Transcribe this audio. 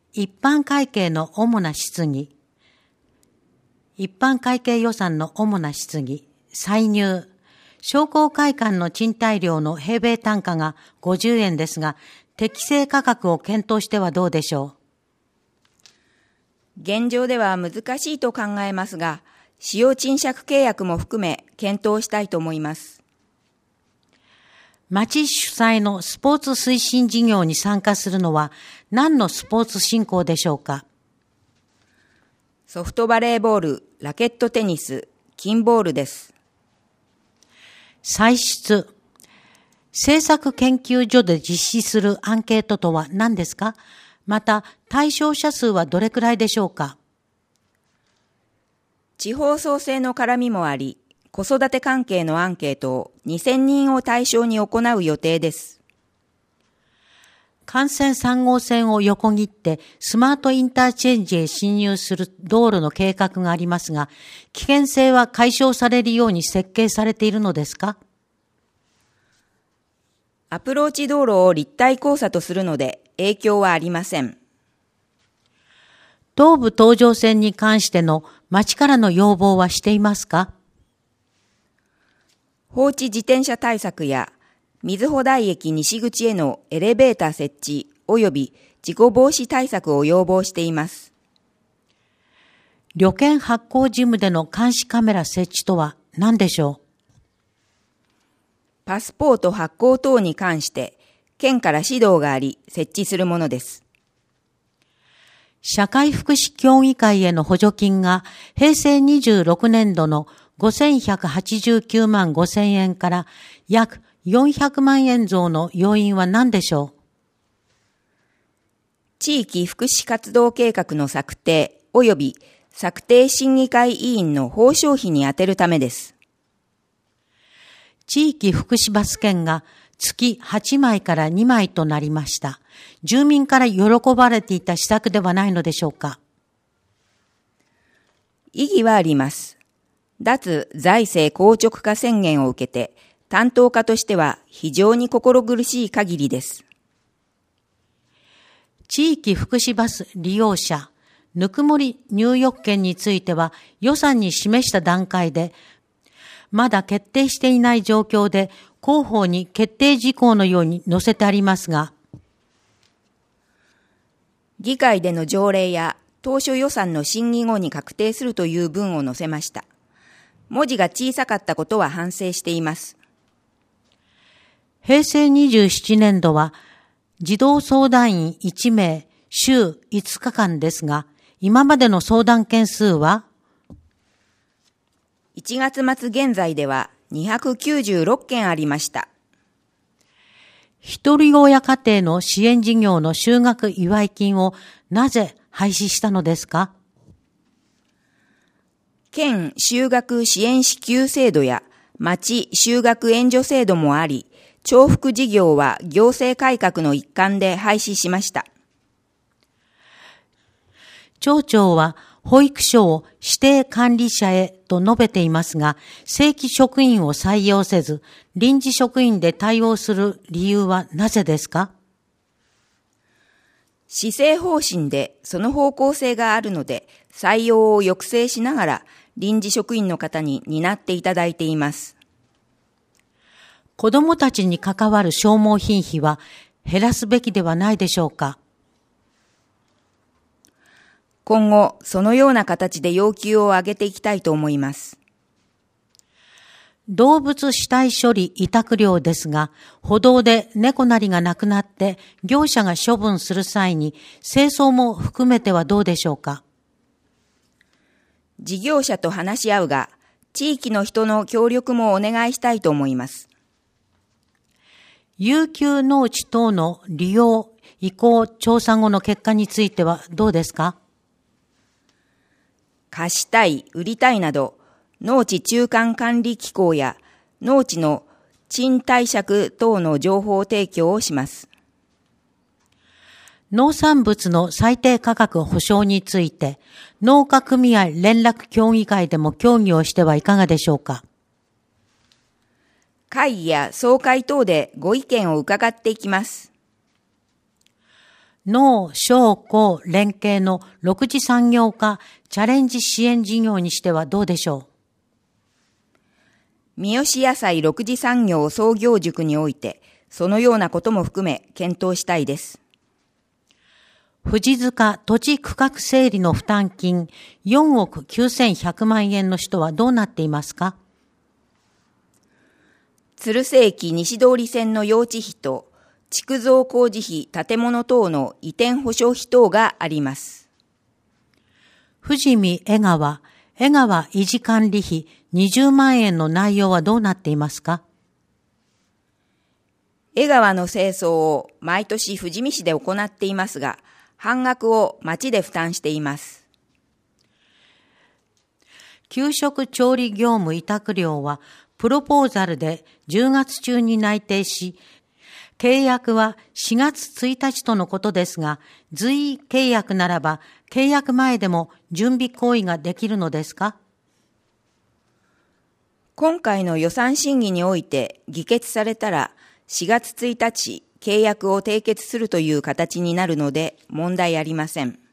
一般会計の主な質疑。一般会計予算の主な質疑。歳入。商工会館の賃貸料の平米単価が50円ですが、適正価格を検討してはどうでしょう。現状では難しいと考えますが、使用賃借契約も含め検討したいと思います。 町主催のスポーツ推進事業に参加するのは何のスポーツ振興でしょうか。 ソフトバレーボール、ラケットテニス、キンボールです。 歳出。政策研究所で実施するアンケートとは何ですか。また対象者数はどれくらいでしょうか。 地方創生の絡みもあり、子育て関係のアンケートを2000人を対象に行う予定です。 幹線3号線を横切ってスマートインターチェンジへ進入する道路の計画がありますが、危険性は解消されるように設計されているのですか。 アプローチ道路を立体交差とするので影響はありません。 東武東上線に関しての町からの要望はしていますか。 放置自転車対策や瑞穂台駅西口へのエレベーター設置及び事故防止対策を要望しています。 旅券発行事務での監視カメラ設置とは何でしょう。 パスポート発行等に関して県から指導があり設置するものです。 社会福祉協議会への補助金が平成26年度の5189万5000円から約400万円増の要因は何でしょう。 地域福祉活動計画の策定及び策定審議会委員の報奨費に充てるためです。 地域福祉バス券が月8枚から2枚となりました。住民から喜ばれていた施策ではないのでしょうか。 意義はあります。脱財政硬直化宣言を受けて、担当課としては非常に心苦しい限りです。 地域福祉バス利用者、ぬくもり入浴券については予算に示した段階で、まだ決定していない状況で、広報に決定事項のように載せてありますが、 議会での条例や当初予算の審議後に確定するという文を載せました。文字が小さかったことは反省しています。 平成27年度は児童相談員1名週5日間ですが、今までの相談件数は 1月末現在では296件ありました。 一人親家庭の支援事業の就学祝金をなぜ廃止したのですか。 県就学支援支給制度や町就学援助制度もあり、重複事業は行政改革の一環で廃止しました。 町長は保育所を指定管理者へと述べていますが、正規職員を採用せず、臨時職員で対応する理由はなぜですか。 施政方針でその方向性があるので、採用を抑制しながら臨時職員の方に担っていただいています。 子どもたちに関わる消耗品費は減らすべきではないでしょうか。 今後、そのような形で要求を上げていきたいと思います。 動物死体処理委託料ですが、歩道で猫なりが亡くなって業者が処分する際に清掃も含めてはどうでしょうか。 事業者と話し合うが、地域の人の協力もお願いしたいと思います。 有給農地等の利用移行調査後の結果についてはどうですか。 貸したい、売りたいなど、農地中間管理機構や農地の賃貸借等の情報提供をします。 農産物の最低価格保証について、農家組合連絡協議会でも協議をしてはいかがでしょうか。 会議や総会等でご意見を伺っていきます。 農商工連携の6次産業化チャレンジ支援事業にしてはどうでしょう。三好野菜6次産業創業塾において、そのようなことも含め検討したいです。 富士塚土地区画整理の負担金4億9100万円の人はどうなっていますか？ 鶴瀬駅西通線の用地費と築造工事費建物等の移転保証費等があります。 富士見江川維持管理費20万円の内容はどうなっていますか？ 江川の清掃を毎年富士見市で行っていますが、半額を町で負担しています。 給食調理業務委託料はプロポーザルで10月中に内定し、契約は4月1日とのことですが、随契約ならば契約前でも準備行為ができるのですか？ 今回の予算審議において議決されたら4月1日契約を締結するという形になるので問題ありません。